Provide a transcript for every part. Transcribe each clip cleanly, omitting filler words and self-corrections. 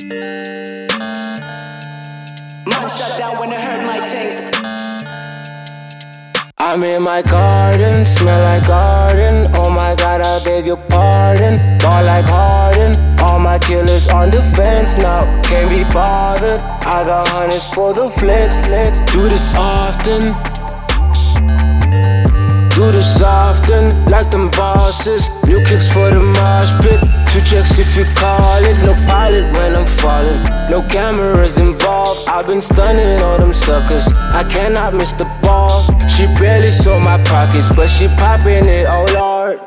Man shut down when I heard my things. I'm in my garden, smell like garden. Oh my God, I beg your pardon. Ball like Harden. All my killers on the fence now, can't be bothered. I got hundreds for the flex. Do this often. Do this often, like them bosses. New kicks for the mosh pit. 2 checks if you call it. No pilot when I'm falling. No cameras involved. I've been stunning all them suckers. I cannot miss the ball. She barely saw my pockets, but she popping it, oh Lord.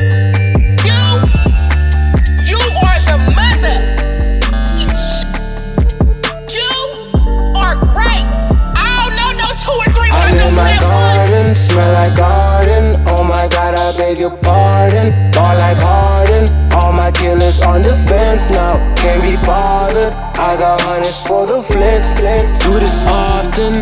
You are the mother. You are great. Oh no, 2 or 3. I'm in my garden, smell like garden. Oh my God, I beg your pardon. Ball like Harden. All my killers on the fence now, can't be bothered. I got hundreds for the flex. Do this often.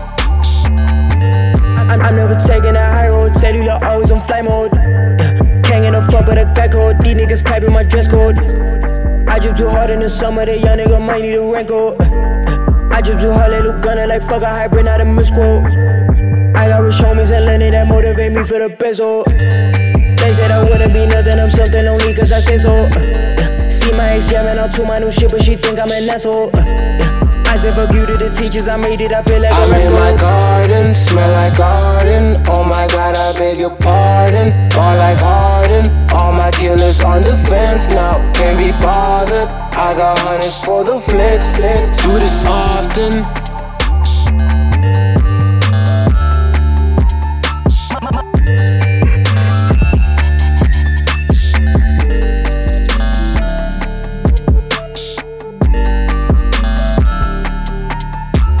I'm never taking a high road. Cellular always on fly mode. Can't get no fuck but a back code. These niggas piping my dress code. I drip too hard in the summer, that young nigga might need a raincoat. I drip too hard, let look gunner like fuck a hybrid, not a misquote. I got rich homies in London that motivate me for the peso. They said I wouldn't be nothing, I'm something only cause I say so. See my ex jamming out to my new shit, but she think I'm an asshole. I said fuck you to the teachers, I made it, I feel like I'm a in my garden, smell like garden. Oh my God, I beg your pardon. Ball like Harden. All my killers on the fence now, can't be bothered. I got hundreds for the flex. Do this often.